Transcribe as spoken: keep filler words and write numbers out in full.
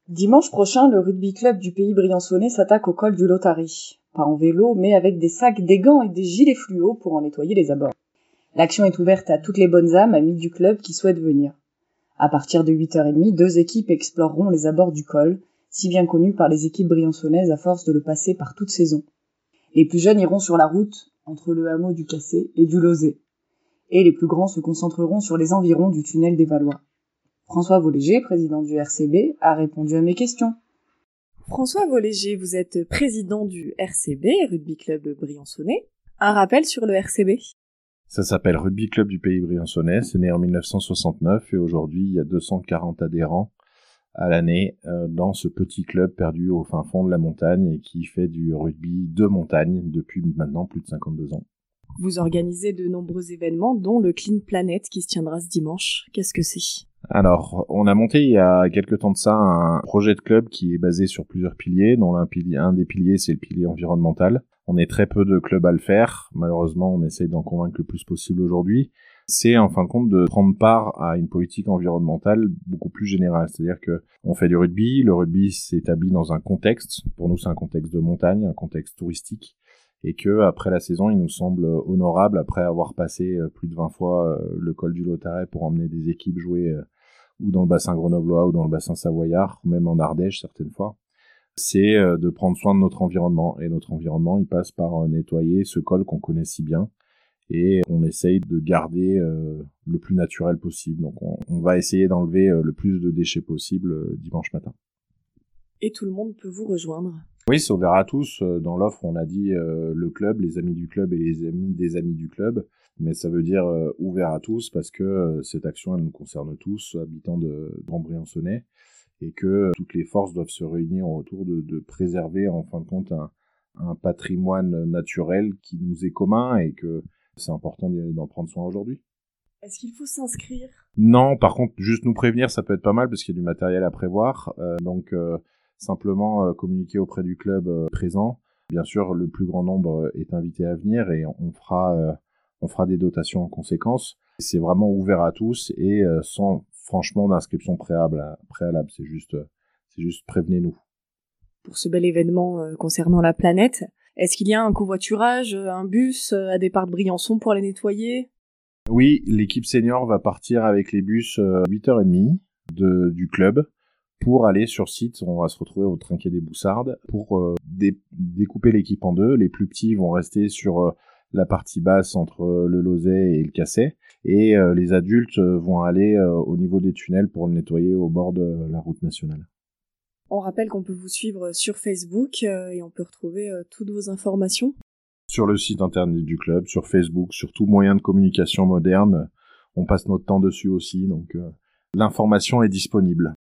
Dimanche prochain, le rugby club du pays briançonnais s'attaque au col du Lotari. Pas en vélo, mais avec des sacs, des gants et des gilets fluo pour en nettoyer les abords. L'action est ouverte à toutes les bonnes âmes, amis du club qui souhaitent venir. À partir de huit heures trente, deux équipes exploreront les abords du col, si bien connu par les équipes briançonnaises à force de le passer par toute saison. Les plus jeunes iront sur la route, entre le hameau du Cassé et du Lozé. Et les plus grands se concentreront sur les environs du tunnel des Valois. François Voléger, président du R C B, a répondu à mes questions. François Voléger, vous êtes président du R C B, Rugby Club Briançonnais. Un rappel sur le R C B ? Ça s'appelle Rugby Club du Pays Briançonnais, c'est né en mille neuf cent soixante-neuf et aujourd'hui il y a deux cent quarante adhérents à l'année euh, dans ce petit club perdu au fin fond de la montagne et qui fait du rugby de montagne depuis maintenant plus de cinquante-deux ans. Vous organisez de nombreux événements dont le Clean Planet qui se tiendra ce dimanche. Qu'est-ce que c'est ? Alors, on a monté il y a quelques temps de ça un projet de club qui est basé sur plusieurs piliers, dont un, pilier, un des piliers c'est le pilier environnemental. On est très peu de clubs à le faire, malheureusement on essaye d'en convaincre le plus possible aujourd'hui. C'est en fin de compte de prendre part à une politique environnementale beaucoup plus générale, c'est-à-dire que on fait du rugby, le rugby s'établit dans un contexte, pour nous c'est un contexte de montagne, un contexte touristique, et que après la saison il nous semble honorable, après avoir passé plus de vingt fois le col du Lotari pour emmener des équipes jouer ou dans le bassin grenoblois ou dans le bassin savoyard, ou même en Ardèche certaines fois, c'est de prendre soin de notre environnement. Et notre environnement, il passe par nettoyer ce col qu'on connaît si bien, et on essaye de garder euh, le plus naturel possible. Donc on, on va essayer d'enlever euh, le plus de déchets possible euh, dimanche matin. Et tout le monde peut vous rejoindre ? Oui, c'est ouvert à tous. Dans l'offre, on a dit euh, le club, les amis du club et les amis des amis du club. Mais ça veut dire euh, ouvert à tous parce que euh, cette action, elle nous concerne tous, habitants de Grand-Briançonnais, et que euh, toutes les forces doivent se réunir autour de, de préserver, en fin de compte, un, un patrimoine naturel qui nous est commun et que c'est important d'en prendre soin aujourd'hui. Est-ce qu'il faut s'inscrire ? Non, par contre, juste nous prévenir, ça peut être pas mal parce qu'il y a du matériel à prévoir. Euh, donc, euh, simplement euh, communiquer auprès du club euh, présent. Bien sûr, le plus grand nombre est invité à venir et on fera, euh, on fera des dotations en conséquence. C'est vraiment ouvert à tous et euh, sans franchement d'inscription préalable. préalable. C'est juste, euh, c'est juste prévenez-nous. Pour ce bel événement euh, concernant la planète, est-ce qu'il y a un covoiturage, un bus euh, à départ de Briançon pour les nettoyer ? Oui, l'équipe senior va partir avec les bus euh, huit heures trente de, du club pour aller sur site. On va se retrouver au Trinquet des Boussardes pour euh, dé- découper l'équipe en deux. Les plus petits vont rester sur euh, la partie basse entre euh, le Lozé et le Cassé. Et euh, les adultes euh, vont aller euh, au niveau des tunnels pour le nettoyer au bord de euh, la route nationale. On rappelle qu'on peut vous suivre sur Facebook euh, et on peut retrouver euh, toutes vos informations sur le site internet du club, sur Facebook, sur tout moyen de communication moderne. On passe notre temps dessus aussi, donc euh, l'information est disponible.